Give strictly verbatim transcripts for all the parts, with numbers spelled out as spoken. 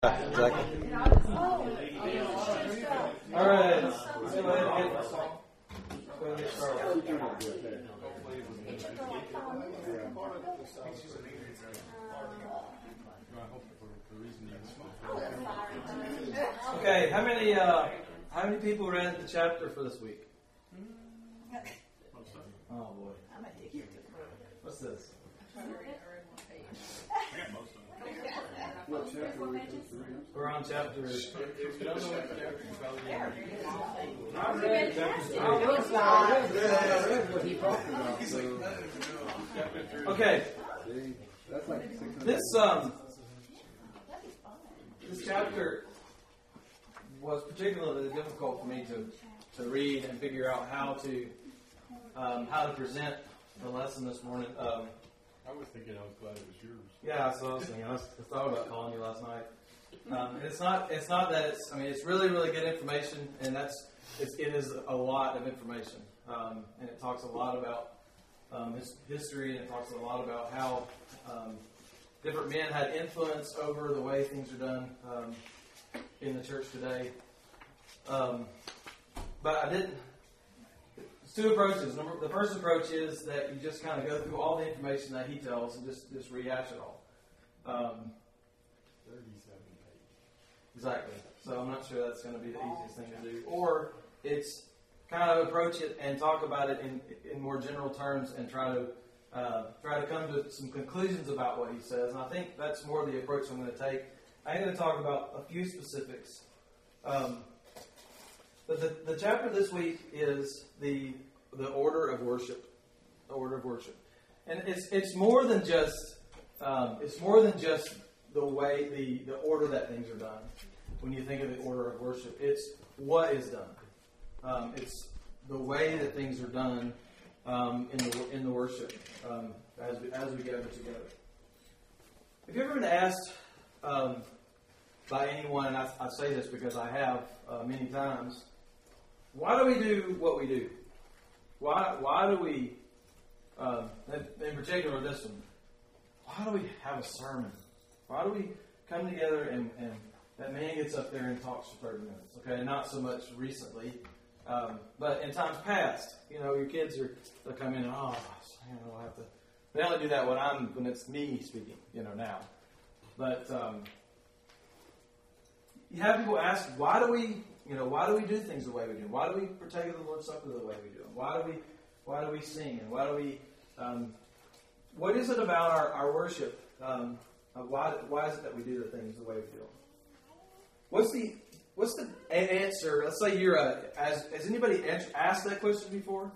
Exactly. All right. Let's go ahead and get this song. Let's go ahead and get started. Okay. How many? Uh, how many people read the chapter for this week? Oh boy. What's this? What chapter are we supposed to read? We're on chapter. If you don't know what chapter you're probably in. I read chapter three. I read what he talked about. So, Okay. see, that's like six hundred. This um. This chapter was particularly difficult for me to, to read and figure out how to um, how to present the lesson this morning. Um, I was thinking I was glad it was yours. Yeah, so I was thinking. I, was, I thought about calling you last night. Um, and it's not. It's not that it's. I mean, it's really, really good information, and that's. It's, it is a lot of information, um, and it talks a lot about um, his history, and it talks a lot about how um, different men had influence over the way things are done um, in the church today. Um, but I didn't. There's two approaches. Number, the first approach is that you just kind of go through all the information that he tells and just just rehash it all. Um, thirty-seven pages. Exactly. So I'm not sure that's going to be the easiest thing to do. Or it's kind of approach it and talk about it in in more general terms and try to uh, try to come to some conclusions about what he says. And I think that's more the approach I'm going to take. I'm going to talk about a few specifics. Um, but the, the chapter this week is the the order of worship. The order of worship, and it's it's more than just um, it's more than just the way, the, the order that things are done. When you think of the order of worship, it's what is done. Um, it's the way that things are done um, in the in the worship um, as we as we gather together. Have you ever been asked um, by anyone, and I, I say this because I have uh, many times, why do we do what we do? Why why do we, um, in particular this one, why do we have a sermon? Why do we come together and, and that man gets up there and talks for thirty minutes? Okay, not so much recently, um, but in times past, you know, your kids are they'll come in and oh, you know, I have to. They only do that when I'm when it's me speaking, you know, now. But um, you have people ask, why do we, you know, why do we do things the way we do? Why do we partake of the Lord's Supper the way we do? Why do we, why do we sing? And why do we? Um, what is it about our, our worship? Um, Uh, why, why is it that we do the things the way we do? What's the what's the answer? Let's say you're a. Has, has anybody asked that question before?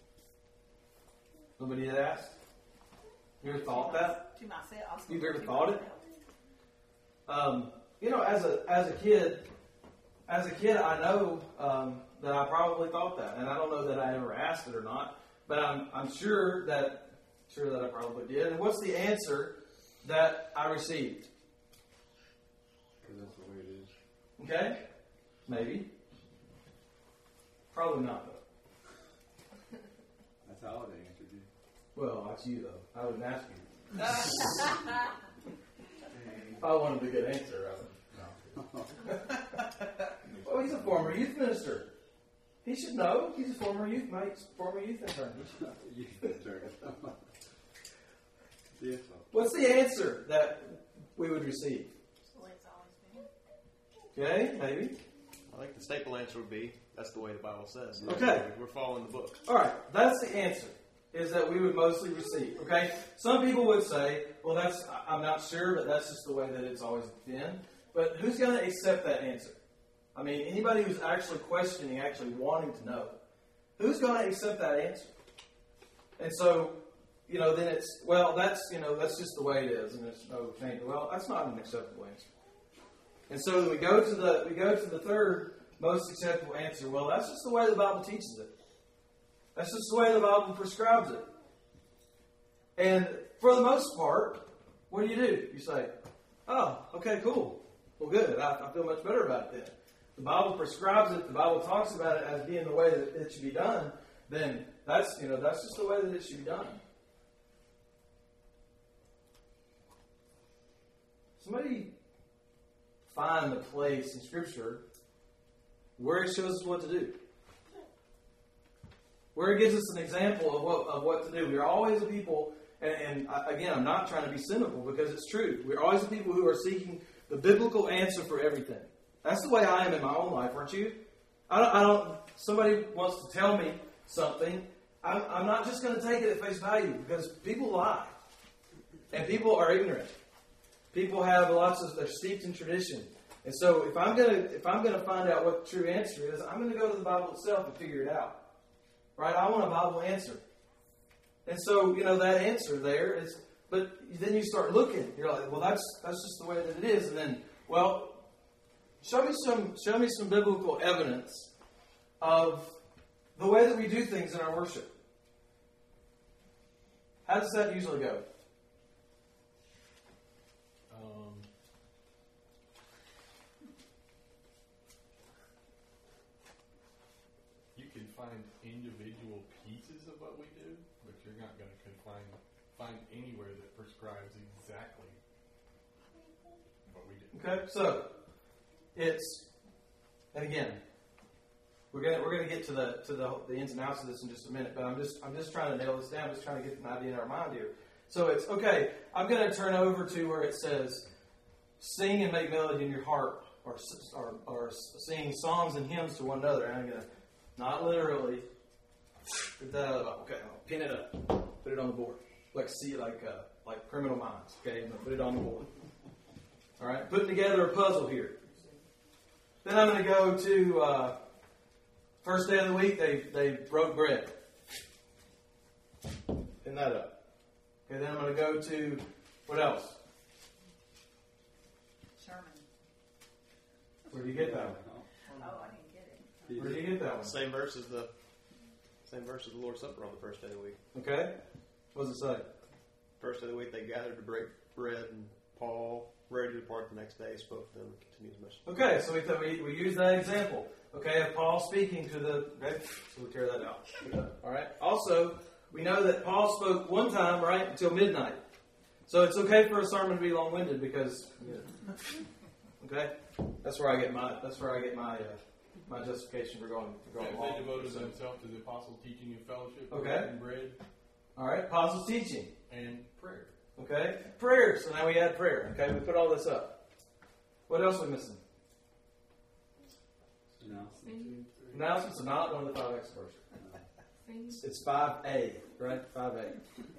Nobody had asked? You ever thought that? To myself. You've ever thought it? Um, you know, as a as a kid, as a kid, I know um, that I probably thought that, and I don't know that I ever asked it or not, but I'm I'm sure that sure that I probably did. And what's the answer that I received? Because that's the way it is. Okay? Maybe. Probably not, though. That's how I would have answered you. Well, that's you, though. I wouldn't ask you. If I wanted a good answer, I would. No. Oh, he's a former youth minister. He should know. He's a former youth mate, former youth intern. He should know. Youth intern. Yeah, so. What's the answer that we would receive? Okay, maybe. I think the staple answer would be, that's the way the Bible says. Okay. We're following the book. All right, that's the answer, is that we would mostly receive. Okay? Some people would say, well, that's, I'm not sure, but that's just the way that it's always been. But who's going to accept that answer? I mean, anybody who's actually questioning, actually wanting to know, who's going to accept that answer? And so, you know, then it's, well, that's, you know, that's just the way it is, and there's no change. Well, that's not an acceptable answer. And so we go to the we go to the third most acceptable answer. Well, that's just the way the Bible teaches it. That's just the way the Bible prescribes it. And for the most part, what do you do? You say, oh, okay, cool. Well, good. I, I feel much better about it then. The Bible prescribes it. The Bible talks about it as being the way that it should be done. Then that's, you know, that's just the way that it should be done. Somebody find the place in Scripture where it shows us what to do. Where it gives us an example of what of what to do. We're always a people, and, and again, I'm not trying to be cynical because it's true. We're always a people who are seeking the biblical answer for everything. That's the way I am in my own life, aren't you? I don't. I don't somebody wants to tell me something. I'm, I'm not just going to take it at face value because people lie, and people are ignorant. People have lots of they're steeped in tradition, and so if I'm gonna if I'm gonna find out what the true answer is, I'm going to go to the Bible itself and figure it out. Right? I want a Bible answer. And so, you know, that answer there is, but then you start looking. You're like, well, that's that's just the way that it is. And then, well, show me some show me some biblical evidence of the way that we do things in our worship. How does that usually go? Um, you can find individual pieces of what we do, but you're not going to confine, find anywhere that prescribes exactly what we do. Okay, so it's, and again, we're gonna we're gonna get to the to the the ins and outs of this in just a minute, but I'm just I'm just trying to nail this down, just trying to get an idea in our mind here. So it's okay. I'm gonna turn over to where it says, "Sing and make melody in your heart," or or, or sing songs and hymns to one another. And I'm gonna not literally. Get that out of the Bible. Okay, I'll pin it up, put it on the board, like see like uh, like Criminal Minds. Okay, I'm gonna put it on the board. All right, putting together a puzzle here. Then I'm going to go to uh, first day of the week. They they broke bread. Pin that up. Okay, then I'm going to go to what else? Sermon. Where do you get that one? Oh, I didn't get it. Where do you get that one? Same verse as the same verse as the Lord's Supper on the first day of the week. Okay, what does it say? First day of the week they gathered to break bread, and Paul, ready to depart the next day, spoke to them and continued his mission. Okay, so we th- we we use that example. Okay, of Paul speaking to the. Okay, so we tear that out. All right. Also, we know that Paul spoke one time, right, until midnight. So it's okay for a sermon to be long-winded because. Yeah. Okay, that's where I get my. That's where I get my. Uh, My justification for going for going If long. they devoted So- themselves to the apostles' teaching and fellowship, Okay. and bread, All right, apostles' teaching. and prayer. Okay, prayer. So now we add prayer. Okay, we put all this up. What else are we missing? Announcements are not one of the five X verses. It's five A, right? Five A.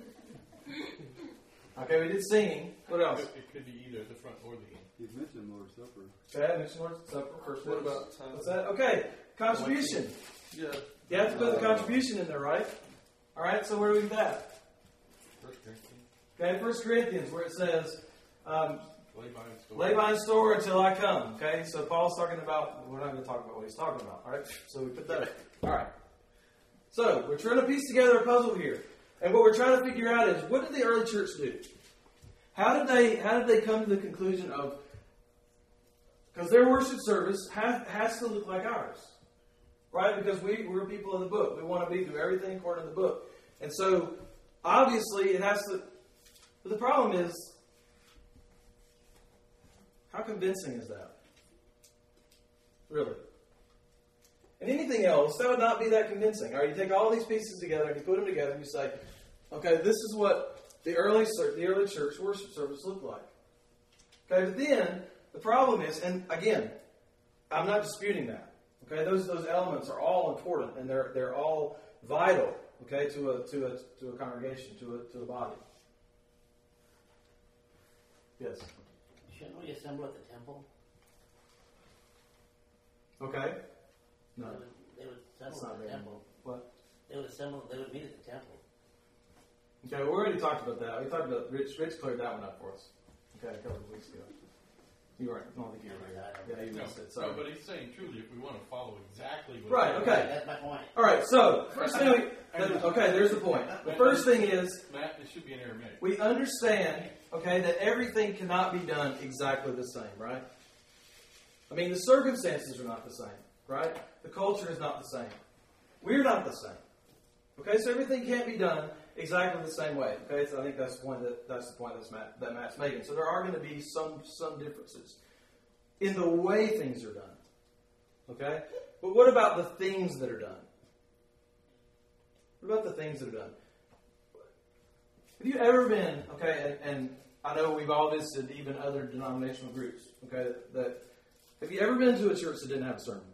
Okay, we did singing. What It else? could, it could be either at the front or the end. You've mentioned Lord's Supper. Okay, mention Lord's Supper. First What one. about time? What's that? Okay, contribution. Yeah. You have to put the contribution in there, right? All right. So where do we get that? First Corinthians, Okay, First Corinthians, where it says, um, lay by and store. "Lay by and store until I come." Okay, so Paul's talking about. We're not going to talk about what he's talking about. All right. So we put that in. All right. So we're trying to piece together a puzzle here, and what we're trying to figure out is what did the early church do? How did they? How did they come to the conclusion of? Because their worship service has, has to look like ours, right? Because we, we're people of the book. We want to be do everything according to the book. And so, obviously, it has to... But the problem is, how convincing is that? Really? And anything else, that would not be that convincing. All right, you take all these pieces together and you put them together and you say, okay, this is what the early, the early church worship service looked like. Okay, but then... The problem is, and again, I'm not disputing that. Okay, those those elements are all important and they're they're all vital. Okay, to a to a to a congregation, to a to a body. Yes. Shouldn't we assemble at the temple? Okay. No. They would, they would That's assemble not at the very temple. What? They would assemble. They would meet at the temple. Okay, we already talked about that. We talked about Rich. Rich cleared that one up for us. Okay, a couple of weeks ago. You weren't. I don't think you were right. Yeah, you No, missed it. no, Sorry. but he's saying truly, if we want to follow exactly what Right, okay. That's my point. All right. So first thing we. Okay, there's the point. The first thing is. Matt, it should be an Aramaic. We understand, okay, that everything cannot be done exactly the same, right? I mean, the circumstances are not the same, right? The culture is not the same. We're not the same. Okay, so everything can't be done exactly the same way. Okay, so I think that's the point that that's the point that's Matt, that Matt's making. So there are going to be some some differences in the way things are done. Okay? But what about the things that are done? What about the things that are done? Have you ever been, okay, and, and I know we've all visited even other denominational groups, okay, that, that have you ever been to a church that didn't have a sermon?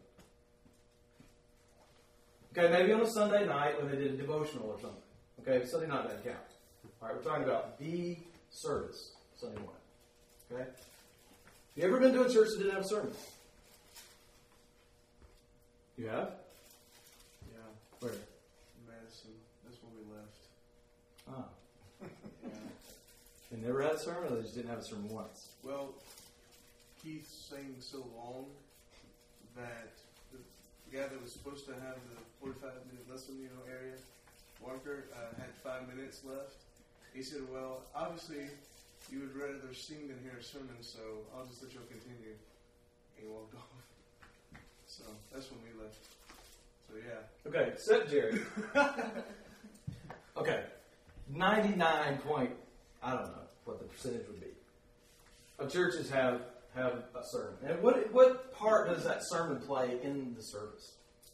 Okay, maybe on a Sunday night when they did a devotional or something. Okay, Sunday night doesn't count. All right, we're talking about the service Sunday morning. Okay? Have you ever been to a church that didn't have a sermon? You have? Yeah, Where? Madison. That's where we left. Ah. Yeah. They never had a sermon, or they just didn't have a sermon once? Well, Keith sang so long that the guy that was supposed to have the forty-five minute lesson, you know, area marker uh, had five minutes left. He said, "Well, obviously, you would rather sing than hear a sermon, so I'll just let you continue." And he walked off. So that's when we left. So yeah. Okay, set Jerry. Okay, ninety-nine point, I don't know what the percentage would be, of churches have have a sermon. And what what part does that sermon play in the service?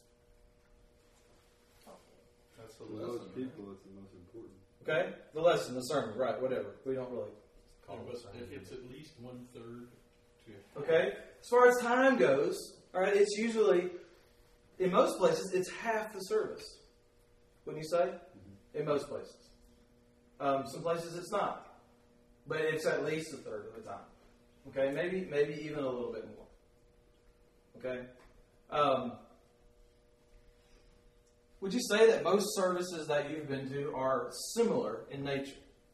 That's the For lesson. most people, it's the most important. Okay, the lesson, the sermon, right? Whatever. We don't really call Yeah, it a but sermon. if it's at least one third to Okay, as far as time goes, all right, it's usually in most places it's half the service. Wouldn't you say? Mm-hmm. In most places, um, some places it's not, but it's at least a third of the time. Okay, maybe maybe even a little bit more. Okay, um, would you say that most services that you've been to are similar in nature?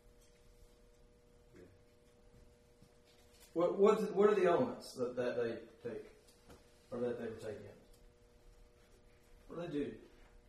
Yeah. What what what are the elements that, that they take, or that they were taking in? What do they do?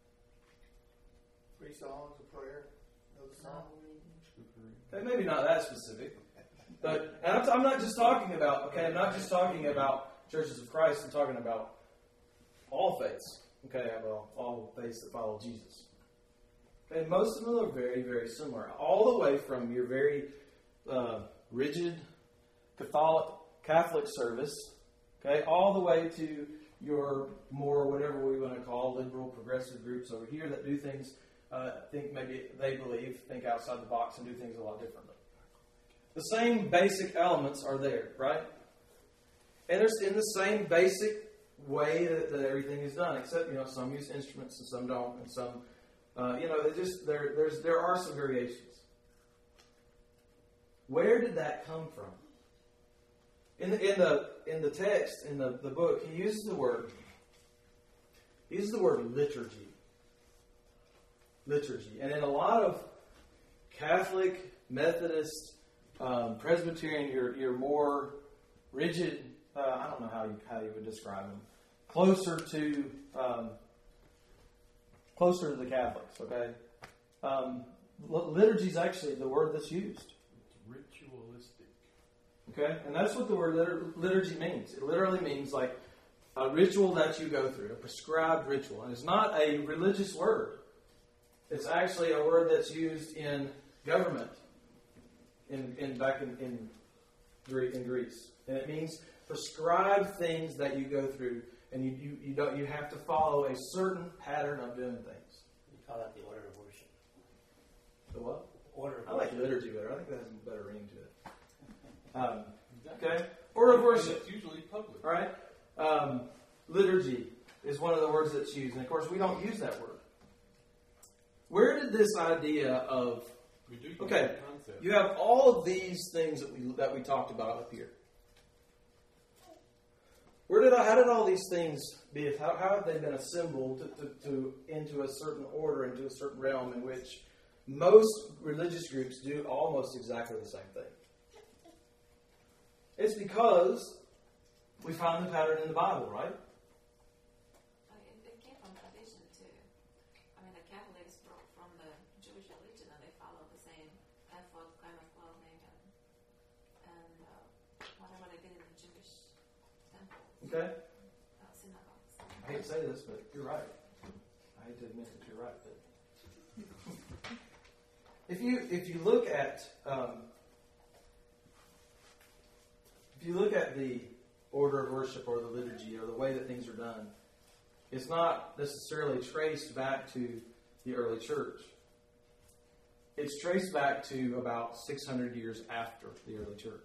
Three songs, a prayer, another song. Okay, maybe not that specific, but and I'm, I'm not just talking about. Okay, I'm not just talking about churches of Christ. I'm talking about all faiths. Okay, well, all faiths that follow Jesus. Okay, most of them are very, very similar, all the way from your very uh, rigid Catholic Catholic service, okay, all the way to your more whatever we want to call liberal progressive groups over here that do things. Uh, think maybe they believe, think outside the box and do things a lot differently. The same basic elements are there, right? And there's in the same basic way that, that everything is done, except, you know, some use instruments and some don't, and some, uh, you know, it just there there's there are some variations. Where did that come from? In the in the in the text, in the, the book, he uses the word he uses the word liturgy. Liturgy. And in a lot of Catholic, Methodist, um, Presbyterian, your your more rigid, uh, I don't know how you how you would describe them, closer to um, closer to the Catholics. Okay, um, liturgy is actually the word that's used. It's ritualistic. Okay, and that's what the word litur- liturgy means. It literally means like a ritual that you go through, a prescribed ritual, and it's not a religious word. It's actually a word that's used in government, in, in back in, in, in Greece, and it means prescribed things that you go through, and you, you, you don't you have to follow a certain pattern of doing things. We call that the order of worship. The what? Order of I like worship. liturgy better. I think that has a better ring to it. Um, okay, order of worship. And it's usually public. All right, um, liturgy is one of the words that's used, and of course we don't use that word. Where did this idea of We do use okay? the concept. You have all of these things that we that we talked about up here. Where did I, how did all these things be? How, how have they been assembled to, to, to into a certain order, into a certain realm in which most religious groups do almost exactly the same thing? It's because we find the pattern in the Bible, right? I mean, it came from tradition too. I mean, the Catholics brought from the Jewish religion, and they follow the same ephod kind of clothing and and uh, whatever they did in the Jewish temples, Okay. uh, synagogues. I hate to say this, but you're right. I hate to admit that you're right, but if you if you look at um, if you look at the order of worship or the liturgy or the way that things are done, it's not necessarily traced back to the early church. It's traced back to about six hundred years after the early church,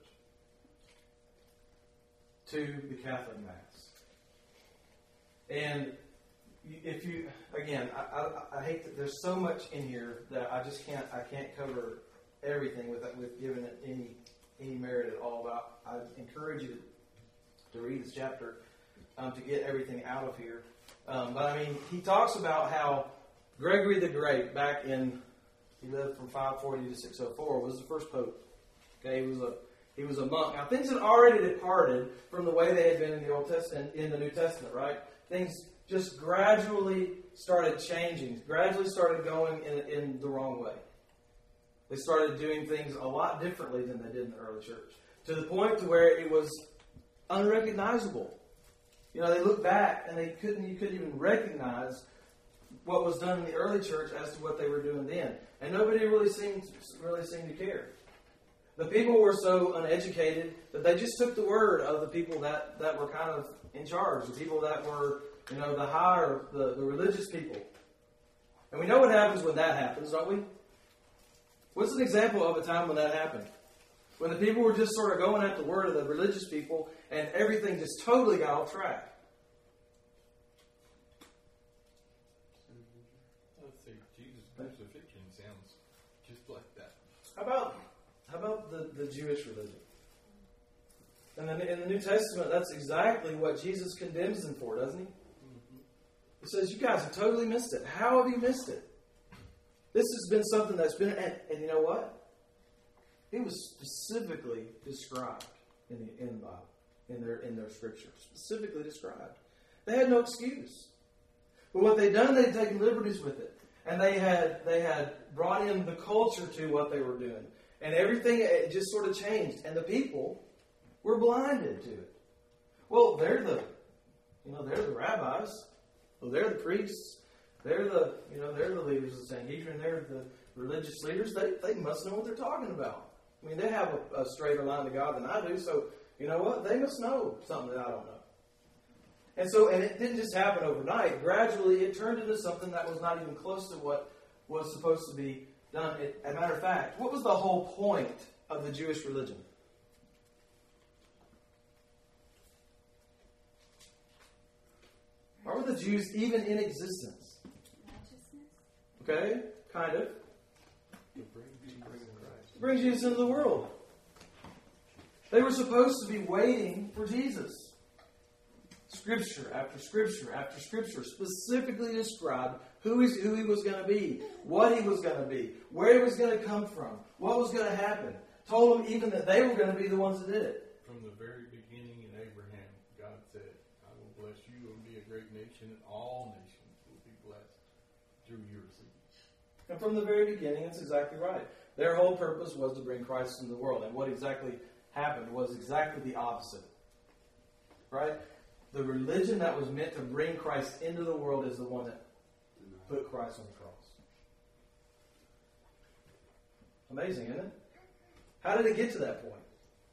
to the Catholic Mass. And if you, again, I, I, I hate that there's so much in here that I just can't, I can't cover everything with with giving it any any merit at all. But I, I encourage you to, to read this chapter um, to get everything out of here. Um, but I mean, he talks about how Gregory the Great, back in, he lived from five forty to six oh four, was the first pope. Okay, he was a he was a monk. Now things had already departed from the way they had been in the Old Testament, in the New Testament, right? Things just gradually started changing, gradually started going in, in the wrong way. They started doing things a lot differently than they did in the early church, to the point to where it was unrecognizable. You know, they look back and they couldn't, you couldn't even recognize what was done in the early church as to what they were doing then, and nobody really seemed really seemed to care. The people were so uneducated that they just took the word of the people that, that were kind of in charge, the people that were, you know, the higher, the, the religious people. And we know what happens when that happens, don't we? What's an example of a time when that happened? When the people were just sort of going at the word of the religious people and everything just totally got off track. Let's say Jesus' crucifixion sounds just like that. How about how about the, the Jewish religion? And then in the New Testament, that's exactly what Jesus condemns them for, doesn't he? Mm-hmm. He says, you guys have totally missed it. How have you missed it? This has been something that's been, and, and you know what? It was specifically described in the, in the Bible, in their in their scripture, specifically described. They had no excuse. But what they'd done, they'd taken liberties with it, and they had they had brought in the culture to what they were doing, and everything it just sort of changed, and the people were blinded to it. Well, they're the, you know, they're the rabbis. Well, they're the priests. They're the, you know, they're the leaders of the Sanhedrin. They're the religious leaders. They they must know what they're talking about. I mean, they have a, a straighter line to God than I do. So, you know what? They must know something that I don't know. And so, and it didn't just happen overnight. Gradually, it turned into something that was not even close to what was supposed to be done. It, as a matter of fact, what was the whole point of the Jewish religion? Why were the Jews even in existence? Okay, kind of. To bring Jesus Christ. To bring Jesus into the world. They were supposed to be waiting for Jesus. Scripture after scripture after scripture specifically described who, he's, who he was going to be, what he was going to be, where he was going to come from, what was going to happen. Told them even that they were going to be the ones that did it. From the very beginning in Abraham, God said, I will bless you and be a great nation, and all nations will be blessed through your seed. And from the very beginning, that's exactly right. Their whole purpose was to bring Christ into the world. And what exactly happened was exactly the opposite. Right? The religion that was meant to bring Christ into the world is the one that put Christ on the cross. Amazing, isn't it? How did it get to that point?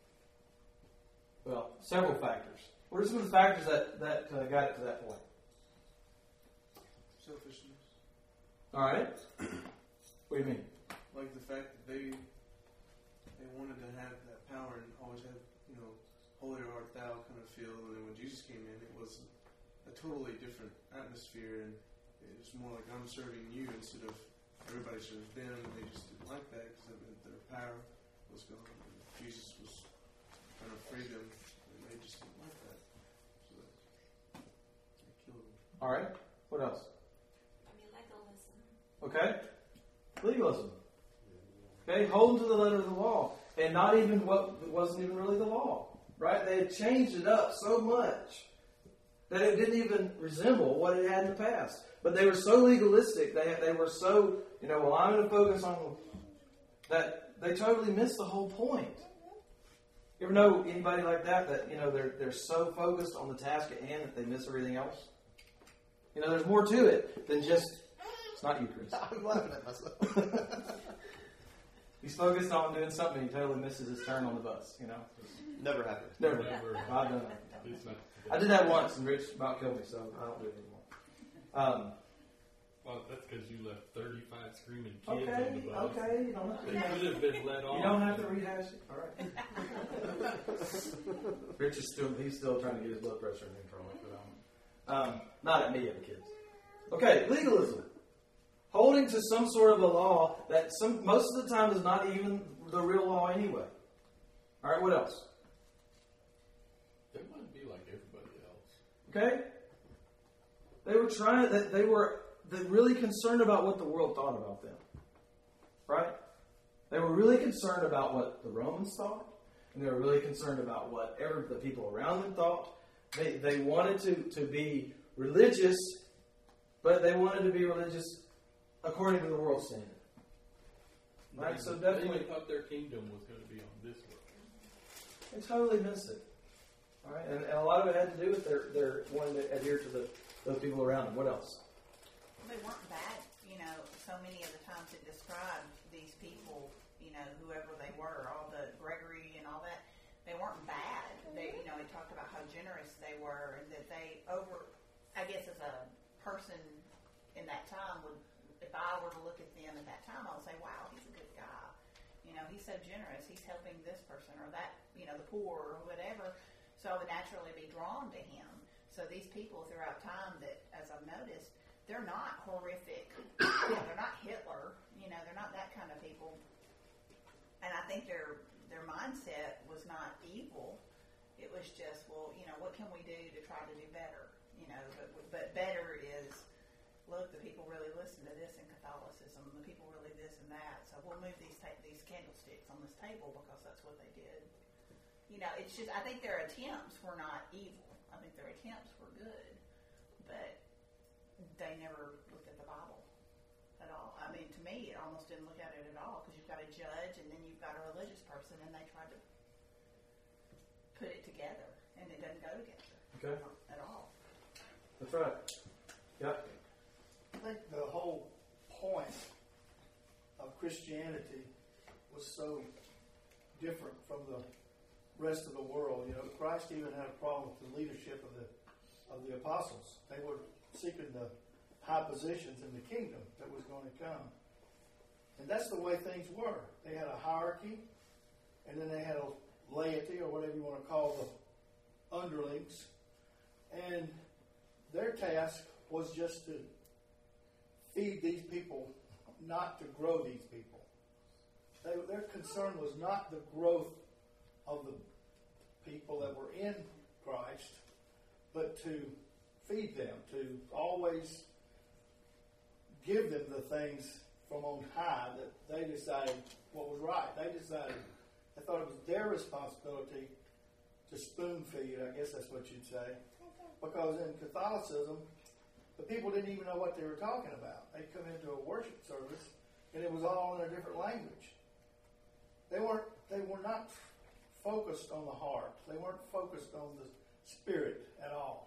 Well, several factors. What are some of the factors that, that uh, got it to that point? Selfishness. All right. What do you mean? Like the fact that they they wanted to have that power and always have, you know, holier art thou kind of feel. And then when Jesus came in, it was a totally different atmosphere, and it was more like I'm serving you instead of everybody serves them. And they just didn't like that because that meant their power was gone. And Jesus was trying to free them, and they just didn't like that. So they killed him. All right. What else? I mean, legalism. Okay. Legalism. Okay. Holding to the letter of the law. And not even what it wasn't even really the law. Right? They had changed it up so much that it didn't even resemble what it had in the past. But they were so legalistic, they they were so, you know, well, I'm going to focus on that they totally missed the whole point. You ever know anybody like that, that, you know, they're they're so focused on the task at hand that they miss everything else? You know, there's more to it than just, it's not you, Chris. I'm laughing at myself. He's focused on doing something and he totally misses his turn on the bus, you know. Never happened. Never. Never. I've done that. It's not I did that once, and Rich about killed me, so I don't do it anymore. Um, Well, that's because you left thirty-five screaming kids okay, on the bus. okay, you don't have to. They could have been let off. You don't have to rehash it. All right. Rich is still, he's still trying to get his blood pressure in control. But, um, um, not at me, at the kids. Okay, legalism. Holding to some sort of a law that some most of the time is not even the real law anyway. All right, what else? They want to be like everybody else. Okay? They were trying, they, they were they really concerned about what the world thought about them. Right? They were really concerned about what the Romans thought, and they were really concerned about what every, the people around them thought. They, they wanted to, to be religious, but they wanted to be religious according to the world standard. Right? So definitely, They thought their kingdom was going to be on this world. they totally missed it. All right? And, and a lot of it had to do with their, their wanting to adhere to the those people around them. What else? They weren't bad, you know, so many of the times it described these people, you know, whoever they were, all the Gregory and all that, they weren't bad. They, you know, he talked about how generous they were and that they over, I guess as a person in that time would, if I were to look at them at that time, I would say, wow, he's a good guy. You know, he's so generous. He's helping this person or that, you know, the poor or whatever. So I would naturally be drawn to him. So these people throughout time that, as I've noticed, they're not horrific. You know, they're not Hitler. You know, they're not that kind of people. And I think their their mindset was not evil. It was just, well, you know, what can we do to try to do better? You know, but but better is, look, the people really listen to this in Catholicism. The people really this and that. So we'll move these ta- these candlesticks on this table because that's what they did. You know, it's just, I think their attempts were not evil. I think their attempts were good, but they never looked at the Bible at all. I mean, to me, it almost didn't look at it at all because you've got a judge and then you've got a religious person, and they tried to put it together, and it doesn't go together Okay. at all. That's right. Yeah. I think the whole point of Christianity was so different from the rest of the world. You know, Christ even had a problem with the leadership of the of the apostles. They were seeking the high positions in the kingdom that was going to come. And that's the way things were. They had a hierarchy, and then they had a laity, or whatever you want to call the underlings. And their task was just to feed these people, not to grow these people. They, their concern was not the growth of the people that were in Christ, but to feed them, to always give them the things from on high that they decided what was right. They decided, they thought it was their responsibility to spoon feed, I guess that's what you'd say. Because in Catholicism, the people didn't even know what they were talking about. They'd come into a worship service, and it was all in a different language. They weren't, they were not focused on the heart. They weren't focused on the spirit at all.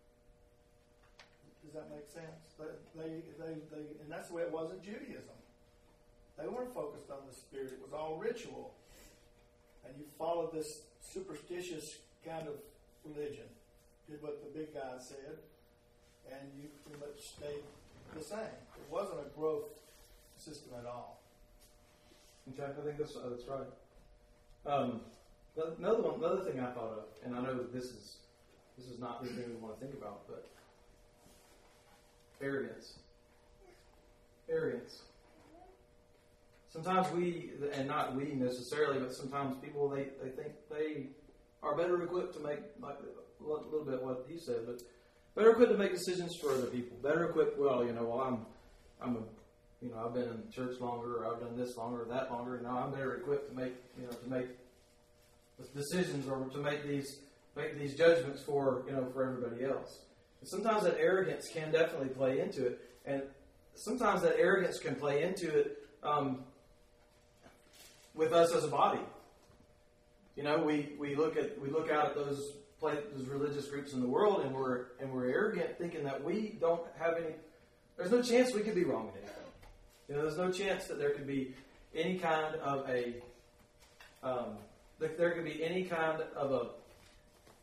Does that make sense? They, they, they, and that's the way it was in Judaism. They weren't focused on the spirit. It was all ritual. And you followed this superstitious kind of religion. Did what the big guy said, and you pretty much stayed the same. It wasn't a growth system at all. Okay, I think that's, uh, that's right. Um, another one, another thing I thought of, and I know this is this is not the thing we want to think about, but arrogance. Arrogance. Sometimes we, and not we necessarily, but sometimes people they, they think they are better equipped to make, like a little bit what he said, but better equipped to make decisions for other people. Better equipped. Well, you know, well I'm I'm a You know, I've been in church longer, or I've done this longer, or that longer, and now I'm better equipped to make, you know, to make decisions or to make these make these judgments for, you know, for everybody else. And sometimes that arrogance can definitely play into it, and sometimes that arrogance can play into it um, with us as a body. You know, we, we look at we look out at those play, those religious groups in the world, and we're and we're arrogant, thinking that we don't have any. There's no chance we could be wrong in anything. You know, there's no chance that there could be any kind of a, um, that there could be any kind of a,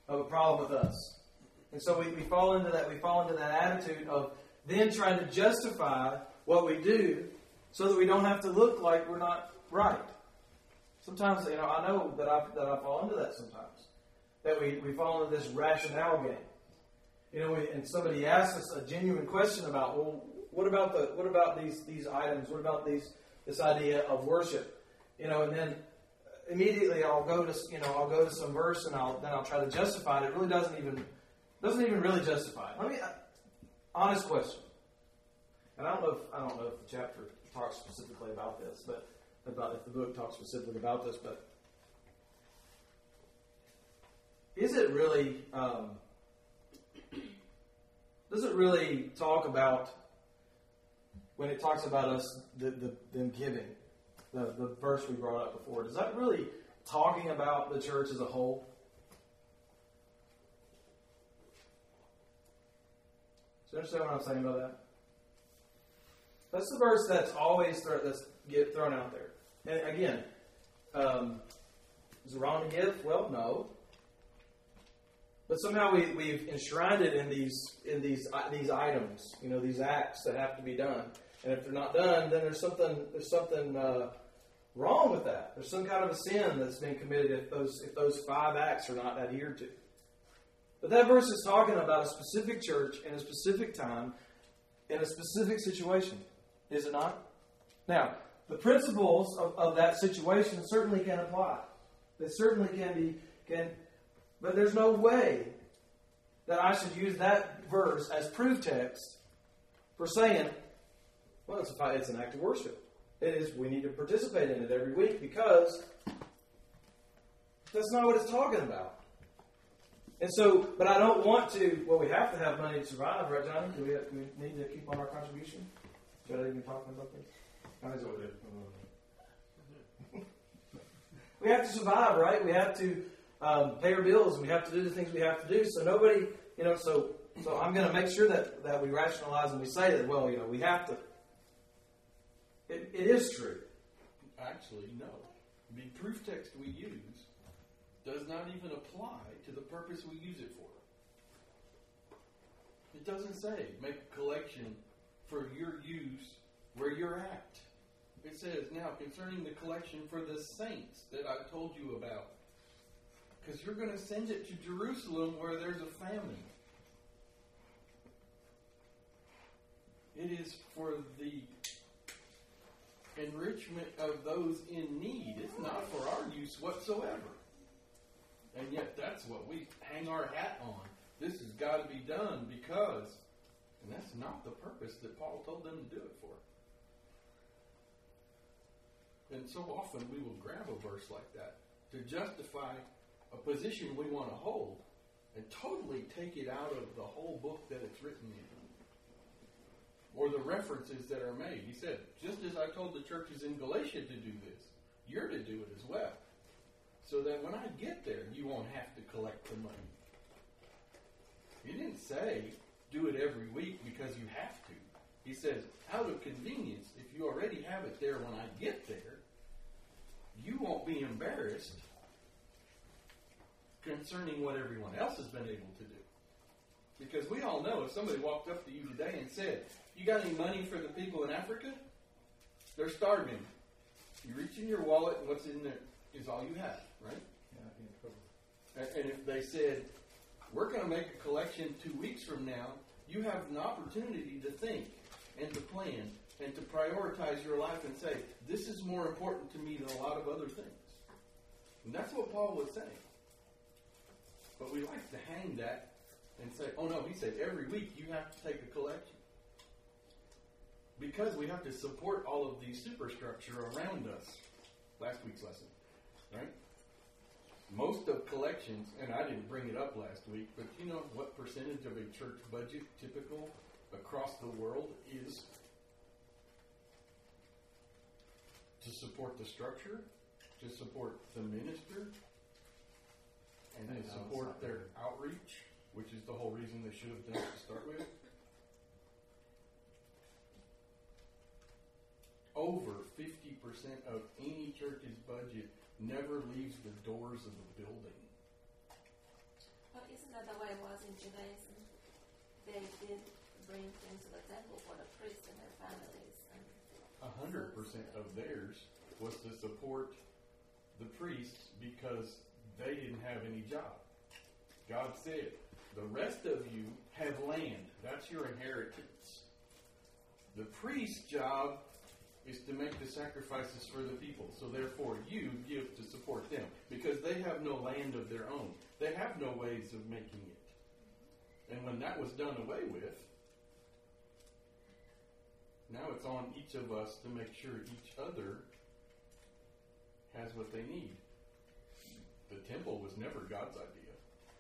of a problem with us. And so we, we fall into that we fall into that attitude of then trying to justify what we do so that we don't have to look like we're not right. Sometimes, you know, I know that I that I fall into that sometimes. That we, we fall into this rationale game. You know, we, and somebody asks us a genuine question about, well, what about the what about these these items? What about these this idea of worship? You know, and then immediately I'll go to you know I'll go to some verse and I'll then I'll try to justify it. It really doesn't even doesn't even really justify it. Let me uh, honest question. And I don't know if I don't know if the chapter talks specifically about this, but about if the book talks specifically about this, but is it really um, does it really talk about when it talks about us the, the them giving the the verse we brought up before? Is that really talking about the church as a whole? Do you understand what I'm saying about that? That's the verse that's always thro- that's get thrown out there. And again, um, is it wrong to give? Well, no. But somehow we, we've enshrined it in these in these uh, these items, you know, these acts that have to be done. And if they're not done, then there's something there's something uh, wrong with that. There's some kind of a sin that's been committed if those if those five acts are not adhered to. But that verse is talking about a specific church in a specific time in a specific situation, is it not? Now, the principles of, of that situation certainly can apply. They certainly can be can. But there's no way that I should use that verse as proof text for saying, well, it's, a, it's an act of worship. It is. We need to participate in it every week because that's not what it's talking about. And so, but I don't want to. Well, we have to have money to survive, right, Johnny? Do we, have, do we need to keep on our contribution? Should I even talk about this? Johnny's over there. We have to survive, right? We have to. Um, pay our bills, and we have to do the things we have to do. So nobody, you know, so so I'm going to make sure that, that we rationalize and we say that, well, you know, we have to. It, it is true. Actually, no. The proof text we use does not even apply to the purpose we use it for. It doesn't say make a collection for your use where you're at. It says, now, concerning the collection for the saints that I told you about, because you're going to send it to Jerusalem where there's a famine. It is for the enrichment of those in need. It's not for our use whatsoever. And yet that's what we hang our hat on. This has got to be done because, and that's not the purpose that Paul told them to do it for. And so often we will grab a verse like that to justify a position we want to hold and totally take it out of the whole book that it's written in. Or the references that are made. He said, just as I told the churches in Galatia to do this, you're to do it as well. So that when I get there, you won't have to collect the money. He didn't say, do it every week because you have to. He says, out of convenience, if you already have it there when I get there, you won't be embarrassed concerning what everyone else has been able to do. Because we all know if somebody walked up to you today and said, you got any money for the people in Africa? They're starving. You reach in your wallet and what's in there is all you have, right? Yeah, and if they said, we're going to make a collection two weeks from now, you have an opportunity to think and to plan and to prioritize your life and say, this is more important to me than a lot of other things. And that's what Paul was saying. But we like to hang that and say, oh no, he said every week you have to take a collection. Because we have to support all of the superstructure around us. Last week's lesson, right? Most of collections, and I didn't bring it up last week, but you know what percentage of a church budget typical across the world is to support the structure, to support the minister, and to support their outreach, which is the whole reason they should have done it to start with. Over fifty percent of any church's budget never leaves the doors of the building. But isn't that the way it was in Judaism? They did bring things to the temple for the priests and their families. And A hundred percent of theirs was to support the priests because they didn't have any job. God said, the rest of you have land. That's your inheritance. The priest's job is to make the sacrifices for the people. So therefore, you give to support them because they have no land of their own. They have no ways of making it. And when that was done away with, now it's on each of us to make sure each other has what they need. The temple was never God's idea.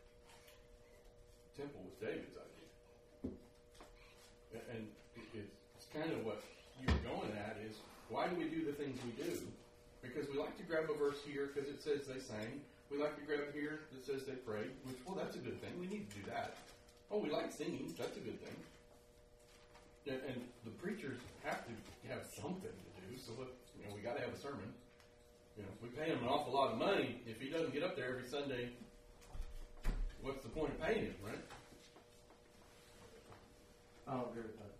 The temple was David's idea. And it's kind of what you're going at is, why do we do the things we do? Because we like to grab a verse here because it says they sang. We like to grab here that says they prayed, which, well, that's a good thing. We need to do that. Oh, we like singing. That's a good thing. And, and the preachers have to have something to do, so look, you know, we got to have a sermon. You know, we pay him an awful lot of money. If he doesn't get up there every Sunday, what's the point of paying him, right? I don't agree with that.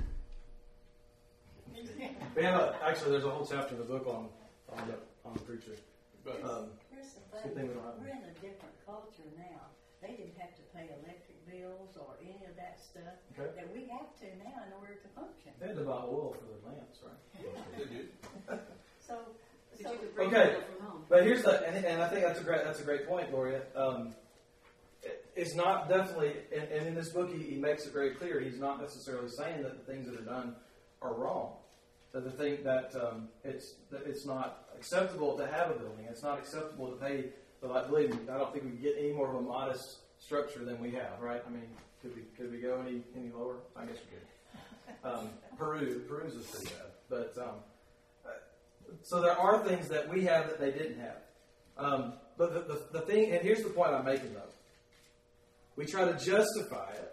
We have a, actually, there's a whole chapter in the book on on the, on the preacher. But Um, Here's the it's a good thing thing, we don't have we're in a different culture now. They didn't have to pay electric bills or any of that stuff Okay. that we have to now in order to function. They had to buy oil for their lamps, right? they do. So, But so you could bring Okay. people from home. But here's the, and, and I think that's a great that's a great point, Gloria. Um, it- it's not definitely, and, and in this book he, he makes it very clear. He's not necessarily saying that the things that are done are wrong. That the thing that um, it's that it's not acceptable to have a building. It's not acceptable to pay. But I believe me, I don't think we can get any more of a modest structure than we have, right? I mean, could we could we go any any lower? I guess we could. Um, Peru, Peru's is pretty bad, but um, uh, so there are things that we have that they didn't have. Um, but the, the the thing, and here's the point I'm making though. We try to justify it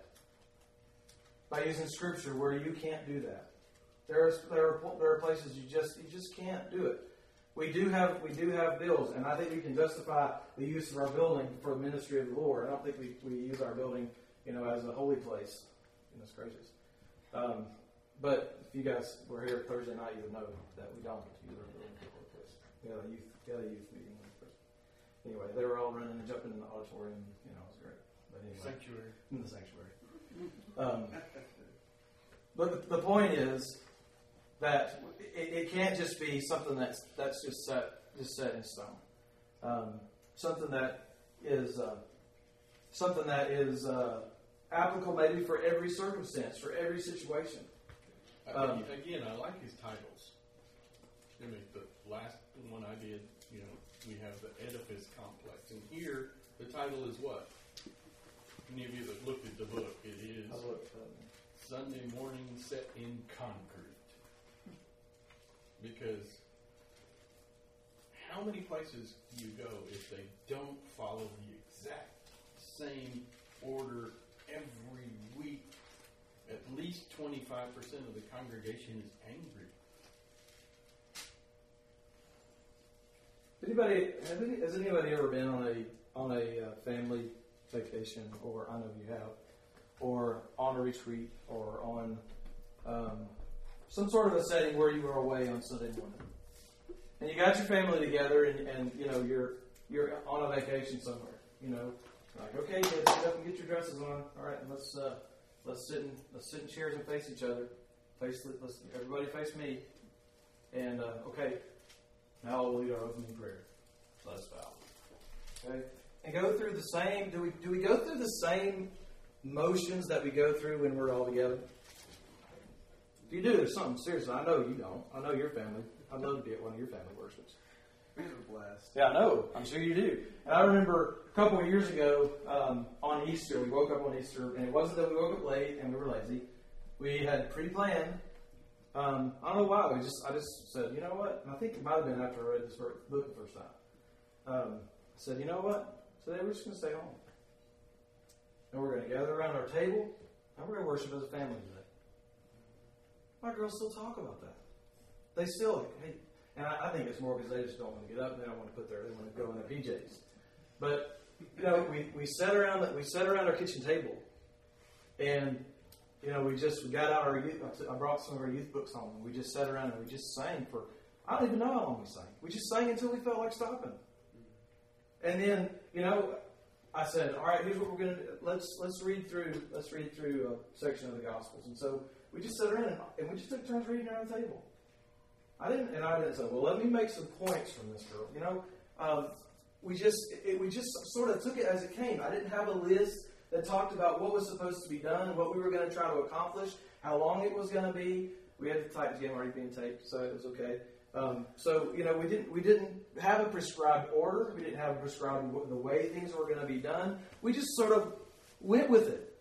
by using scripture where you can't do that. There are there are there are places you just you just can't do it. We do have we do have bills, and I think we can justify the use of our building for the ministry of the Lord. I don't think we, we use our building, you know, as a holy place. Goodness gracious. Um, but if you guys were here Thursday night, you would know that we don't use our building for a holy place. We had a youth we had a youth meeting. Anyway, they were all running and jumping in the auditorium. You know, it was great. But anyway, Sanctuary. in the sanctuary. Um, but the, the point is that it, it can't just be something that's that's just set just set in stone. Um, something that is uh, something that is uh, applicable maybe for every circumstance, for every situation. Um, Again, I like his titles. I mean, the last one I did, you know, we have the edifice complex, and here the title is what? Any of you that looked at the book, it is I looked, um, Sunday morning set in concrete. Because how many places do you go if they don't follow the exact same order every week? At least twenty-five percent of the congregation is angry. Anybody has, any, has anybody ever been on a on a uh, family vacation, or I know you have, or on a retreat, or on um, some sort of a setting where you were away on Sunday morning, and you got your family together, and, and you know you're you're on a vacation somewhere. You know, like okay, kids, get up and get your dresses on. All right, let's uh, let's sit in let's sit in chairs and face each other. Face let's everybody face me, and uh, okay. Now we'll lead our opening prayer. Let us bow. Okay? And go through the same, do we do we go through the same motions that we go through when we're all together? If you do, there's something seriously. I know you don't. I know your family. I'd love to be at one of your family worships. We had a blast. Yeah, I know. I'm sure you do. And I remember a couple of years ago um, on Easter, we woke up on Easter, and it wasn't that we woke up late and we were lazy. We had pre-planned. Um, I don't know why. We just I just said, you know what? And I think it might have been after I read this book the first time. Um, I said, you know what? Today we're just going to stay home. And we're going to gather around our table, and we're going to worship as a family today. My girls still talk about that. They still, hey, and I, I think it's more because they just don't want to get up. They don't want to put their, they want to go in their P Js. But you know, we, we sat around the, we sat around our kitchen table, and you know, we just we got out our youth. I brought some of our youth books home, and we just sat around and we just sang for. I don't even know how long we sang. We just sang until we felt like stopping. And then, you know, I said, all right, here's what we're going to do. Let's let's read through let's read through a section of the Gospels. And so we just sat around and, and we just took turns reading around the table. I didn't, and I didn't say, well, let me make some points from this girl. You know, um, we just it, we just sort of took it as it came. I didn't have a list that talked about what was supposed to be done, what we were going to try to accomplish, how long it was going to be. We had the Titans game already being taped, so it was okay. Um, so you know, we didn't we didn't have a prescribed order. We didn't have a prescribed the way things were going to be done. We just sort of went with it.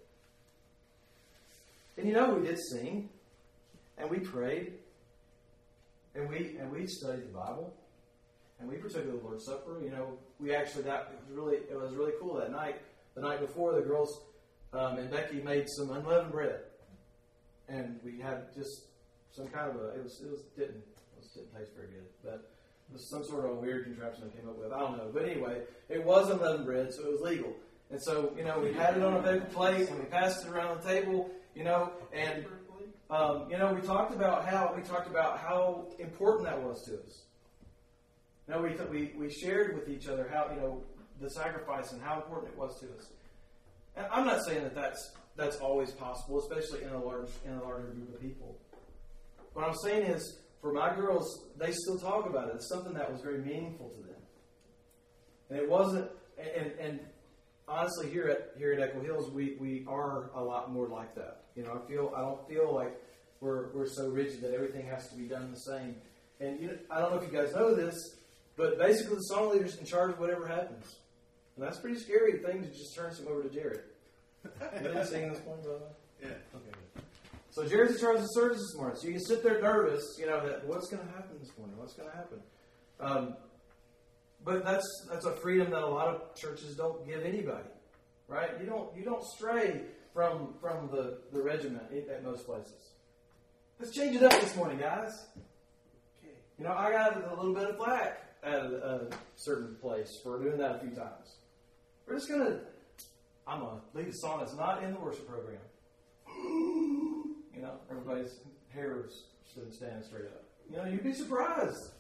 And you know, we did sing, and we prayed, and we and we studied the Bible, and we partook of the Lord's Supper. You know, we actually got it was really it was really cool that night. The night before, the girls um, and Becky made some unleavened bread, and we had just some kind of a it was it was didn't. Didn't taste very good, but it was some sort of a weird contraption I came up with. I don't know. But anyway, it was unleavened bread, so it was legal. And so, you know, we had it on a paper plate, and we passed it around the table, you know, and, um, you know, we talked about how, we talked about how important that was to us. You know, we, we, we shared with each other how, you know, the sacrifice and how important it was to us. And I'm not saying that that's, that's always possible, especially in a large, in a larger group of people. What I'm saying is, for my girls, they still talk about it. It's something that was very meaningful to them. And it wasn't, and, and honestly, here at here at Echo Hills, we, we are a lot more like that. You know, I feel I don't feel like we're we're so rigid that everything has to be done the same. And you know, I don't know if you guys know this, but basically the song leader's in charge of whatever happens. And that's a pretty scary thing to just turn some over to Jared. You didn't sing this one, brother? Yeah. Okay, good. So Jared's in charge of the service this morning. So you can sit there nervous, you know, that what's going to happen this morning? What's going to happen? Um, but that's that's a freedom that a lot of churches don't give anybody, right? You don't you don't stray from from the, the regiment at most places. Let's change it up this morning, guys. Okay. You know, I got a little bit of flack at a, a certain place for doing that a few times. We're just going to, I'm going to lead a song that's not in the worship program. You know, everybody's hair is standing straight up. You know, you'd be surprised.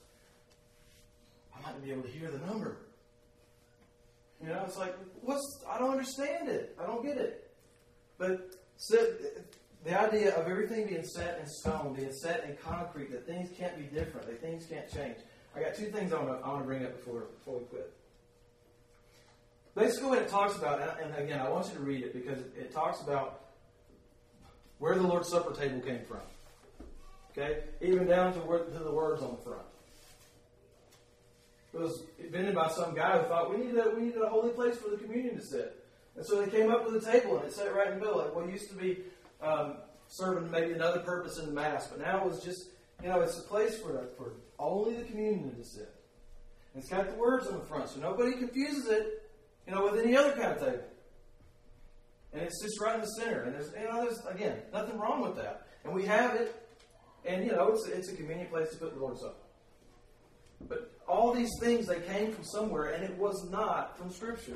I might be able to hear the number. You know, it's like, what's, I don't understand it. I don't get it. But sit, the idea of everything being set in stone, being set in concrete, that things can't be different, that things can't change. I got two things I want to I want to bring up before, before we quit. Basically, what it talks about, and again, I want you to read it because it, it talks about where the Lord's Supper table came from. Okay? Even down to, where, to the words on the front. It was invented by some guy who thought we needed a, we needed a holy place for the communion to sit. And so they came up with a table and it sat right in the middle. Like what used to be um, serving maybe another purpose in the Mass, but now it was just, you know, it's a place for, for only the communion to sit. And it's got the words on the front, so nobody confuses it, you know, with any other kind of table. And it sits right in the center. And there's, you know, there's, again, nothing wrong with that. And we have it. And, you know, it's, it's a convenient place to put the Lord's Supper. But all these things, they came from somewhere, and it was not from Scripture.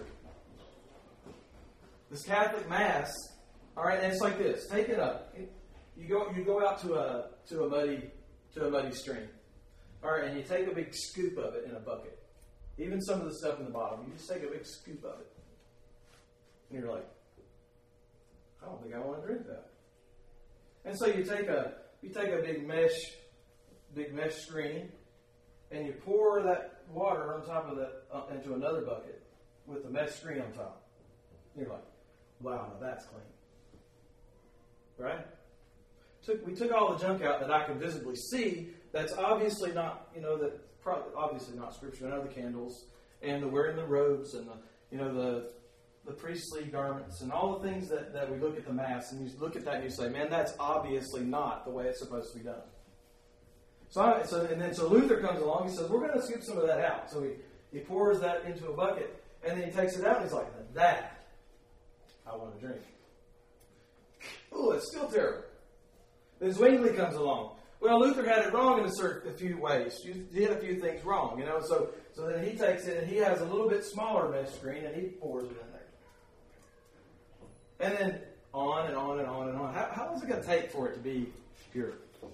This Catholic Mass, all right, and it's like this. Take it up. You go you go out to a to a muddy to a muddy stream. All right, and you take a big scoop of it in a bucket. Even some of the stuff in the bottom. You just take a big scoop of it. And you're like, I don't think I want to drink that. And so you take a you take a big mesh big mesh screen and you pour that water on top of that uh, into another bucket with the mesh screen on top. And you're like, wow, now that's clean. Right? Took we took all the junk out that I can visibly see. That's obviously not, you know, that probably obviously not Scripture. I know the candles and the wearing the robes and the, you know, the the priestly garments and all the things that, that we look at the Mass and you look at that and you say, man, that's obviously not the way it's supposed to be done. So, I, so and then so Luther comes along and says, we're going to scoop some of that out. So he, he pours that into a bucket and then he takes it out and he's like, that I want to drink. Oh, it's still terrible. Then Zwingli comes along. Well, Luther had it wrong in a certain a few ways. He had a few things wrong, you know. So So then he takes it and he has a little bit smaller mesh screen and he pours it in there. And then on and on and on and on. How, how long is it going to take for it to be pure?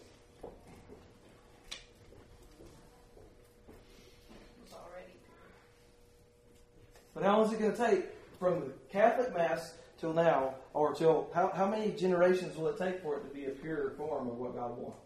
It's already pure. But how long is it going to take from the Catholic Mass till now, or till how, how many generations will it take for it to be a pure form of what God wants?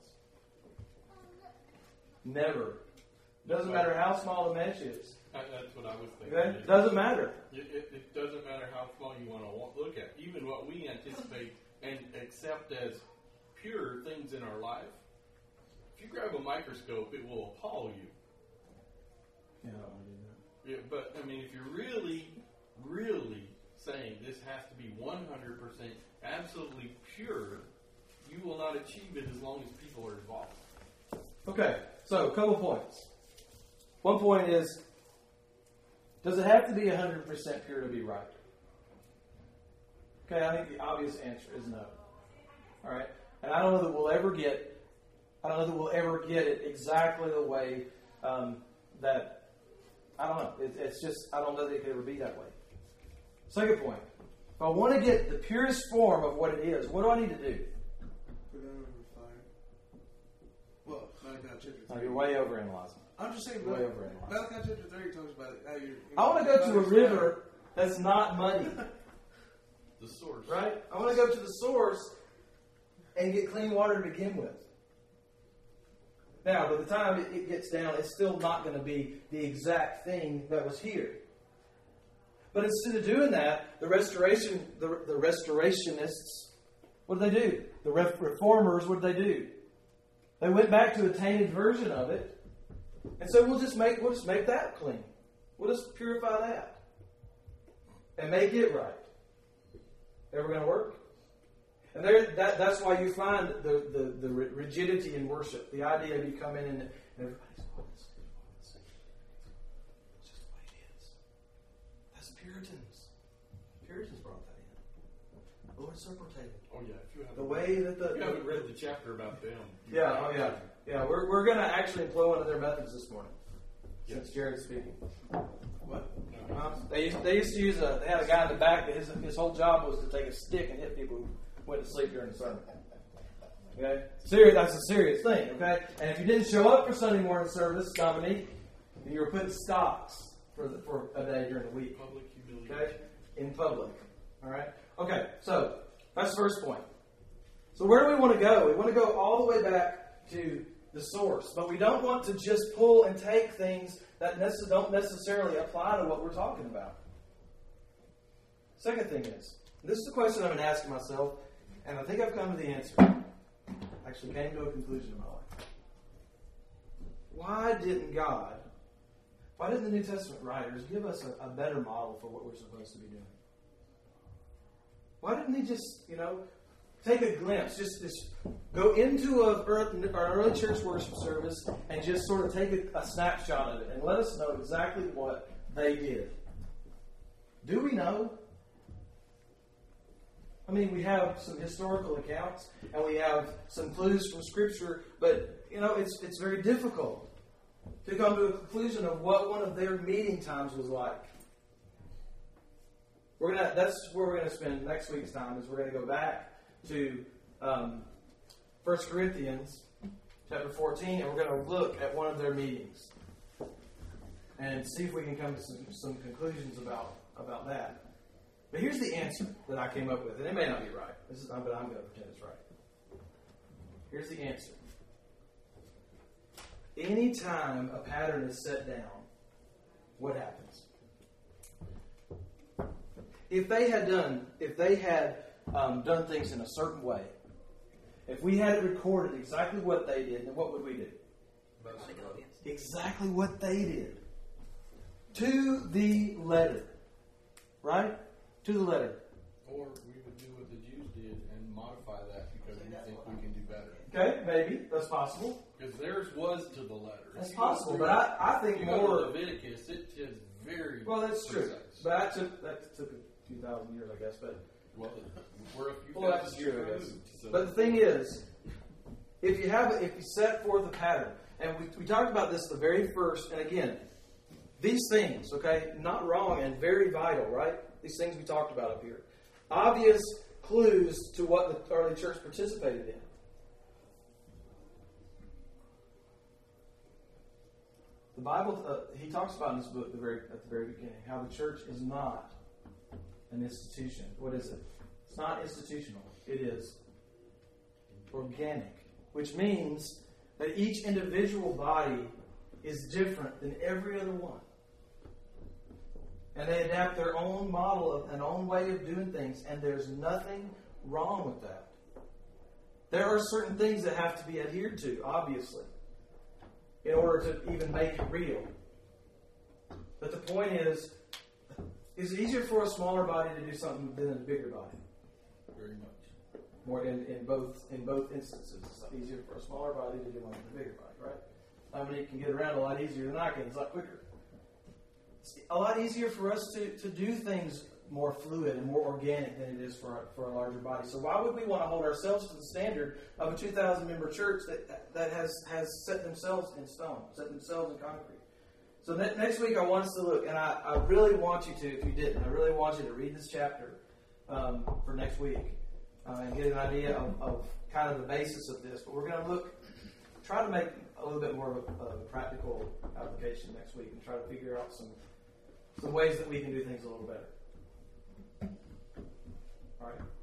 Never. Doesn't matter how small the mesh is. That, that's what I was thinking. Okay? Doesn't matter. It, it, it doesn't matter how small you want to look at. Even what we anticipate and accept as pure things in our life, if you grab a microscope, it will appall you. Yeah, I don't want to do that. Yeah, but, I mean, if you're really, really saying this has to be one hundred percent absolutely pure, you will not achieve it as long as people are involved. Okay, so a couple points. One point is, does it have to be one hundred percent pure to be right? Okay, I think the obvious answer is no. All right, and I don't know that we'll ever get, I don't know that we'll ever get it exactly the way um, that. I don't know. It, it's just I don't know that it could ever be that way. Second point: if I want to get the purest form of what it is, what do I need to do? Put it over fire. Well, Malachi chapter Oh, three. you're way overanalyzing. I'm just saying, Way Malachi, overanalyzing. Malachi chapter three talks about it. How you're, you I want to go to a river that's not muddy. The source. Right? I want to go to the source and get clean water to begin with. Now, by the time it, it gets down, it's still not going to be the exact thing that was here. But instead of doing that, the restoration, the, the restorationists, what did they do? The ref, reformers, what did they do? They went back to a tainted version of it, and so we'll just make we'll just make that clean. We'll just purify that and make it right. Ever going to work? And there, that, that's why you find the, the, the rigidity in worship. The idea of you come in and, and everybody's, oh, this is this is- it's just the way it is. That's Puritans. Puritans brought that in. The Lord's Supper table. Oh, yeah. If you haven't, The way that the... if you haven't read the chapter about them. you Yeah, might oh yeah. to. Yeah, we're, we're going to actually employ one of their methods this morning. Since Jared's speaking. What? No. Uh, they, used, they used to use a... They had a guy in the back that his, his whole job was to take a stick and hit people who went to sleep during the sermon. Okay? Serious, that's a serious thing, okay? And if you didn't show up for Sunday morning service, Dominique, then you were putting stocks for the, for a day during the week. Public humiliation. Okay? In public. Alright? Okay, so that's the first point. So where do we want to go? We want to go all the way back to the source. But we don't want to just pull and take things that nece- don't necessarily apply to what we're talking about. Second thing is, this is the question I've been asking myself, and I think I've come to the answer. Actually came to a conclusion in my life. Why didn't God, why didn't the New Testament writers give us a, a better model for what we're supposed to be doing? Why didn't he just, you know, take a glimpse, just, just go into a, an early church worship service and just sort of take a, a snapshot of it and let us know exactly what they did? Do we know? I mean, we have some historical accounts and we have some clues from Scripture, but, you know, it's it's very difficult to come to a conclusion of what one of their meeting times was like. We're gonna. That's where we're going to spend next week's time, is we're going to go back to um, First Corinthians chapter fourteen, and we're going to look at one of their meetings and see if we can come to some, some conclusions about, about that. But here's the answer that I came up with, and it may not be right. This is, but I'm going to pretend it's right. Here's the answer. Anytime a pattern is set down, what happens? If they had done, if they had um, done things in a certain way, if we had recorded exactly what they did, then what would we do? Exactly what they did, to the letter, right? To the letter. Or we would do what the Jews did and modify that because we think we can do better. Okay, maybe that's possible. Because theirs was to the letter. That's If you go possible, through- but I, I think if you go more. to Leviticus, it is very Well, that's true, precise. but that took that took a few thousand years, I guess. But Well, we're a few well, that's thousand true, years I guess. removed, so- But the thing is, if you have, if you set forth a pattern, and we we talked about this the very first, and again, These things, okay, not wrong and very vital, right? These things we talked about up here. Obvious clues to what the early church participated in. The Bible, uh, he talks about in this book at the, very, at the very beginning, how the church is not an institution. What is it? It's not institutional. It is organic, which means that each individual body is different than every other one. And they adapt their own model, of an own way of doing things, and there's nothing wrong with that. There are certain things that have to be adhered to, obviously, in order to even make it real. But the point is, is it easier for a smaller body to do something than a bigger body? Very much. More in, in both in both instances. It's easier for a smaller body to do one than a bigger body, right? Dominique can get around a lot easier than I can. It's a lot quicker. It's a lot easier for us to, to do things more fluid and more organic than it is for a, for a larger body. So why would we want to hold ourselves to the standard of a two thousand member church that that has, has set themselves in stone, set themselves in concrete? So ne- next week I want us to look, and I, I really want you to, if you didn't, I really want you to read this chapter um, for next week uh, and get an idea of, of kind of the basis of this. But we're going to look, try to make a little bit more of a, of a practical application next week and try to figure out some some ways that we can do things a little better. All right.